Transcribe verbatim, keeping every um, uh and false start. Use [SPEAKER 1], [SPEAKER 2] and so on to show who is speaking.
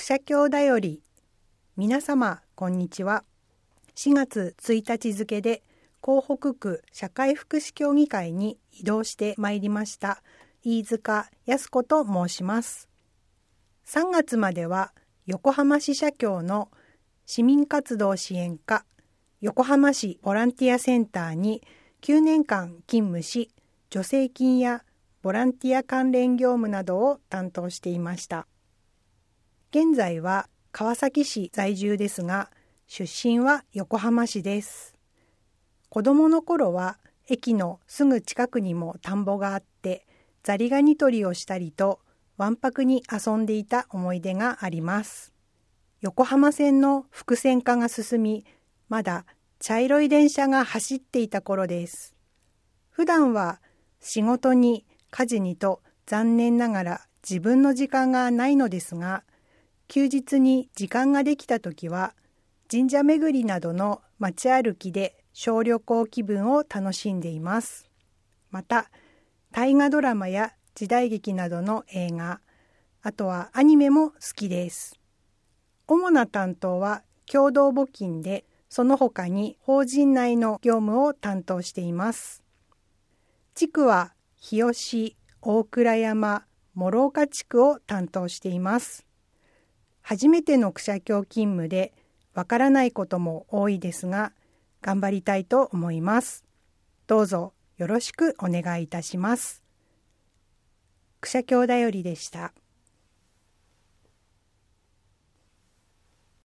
[SPEAKER 1] 社協だより。皆様こんにちは。しがつついたち付で港北区社会福祉協議会に移動してまいりました飯塚康子と申します。さんがつまでは横浜市社協の市民活動支援課横浜市ボランティアセンターにきゅうねんかん勤務し、助成金やボランティア関連業務などを担当していました。現在は川崎市在住ですが、出身は横浜市です。子供の頃は駅のすぐ近くにも田んぼがあって、ザリガニ取りをしたりとわんぱくに遊んでいた思い出があります。横浜線の複線化が進み、まだ茶色い電車が走っていた頃です。普段は仕事に家事にと残念ながら自分の時間がないのですが、休日に時間ができたときは神社巡りなどの街歩きで小旅行気分を楽しんでいます。また大河ドラマや時代劇などの映画、あとはアニメも好きです。主な担当は共同募金で、その他に法人内の業務を担当しています。地区は日吉、大倉山、諸岡地区を担当しています。初めての区社協勤務でわからないことも多いですが、頑張りたいと思います。どうぞよろしくお願いいたします。区社協だよりでした。